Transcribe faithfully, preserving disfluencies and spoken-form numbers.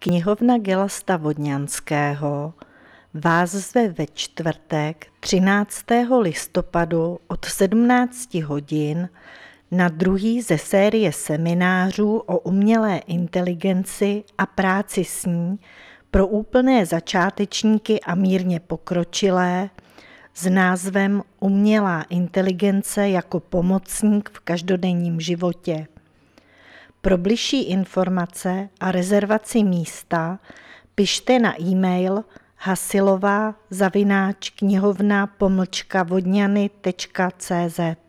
Knihovna Gelasta Vodňanského vás zve ve čtvrtek třináctého listopadu od sedmnácti hodin na druhý ze série seminářů o umělé inteligenci a práci s ní pro úplné začátečníky a mírně pokročilé s názvem Umělá inteligence jako pomocník v každodenním životě. Pro bližší informace a rezervaci místa pište na e-mail hasilová zavináč knihovna pomlčka vodňany tečka cé zet.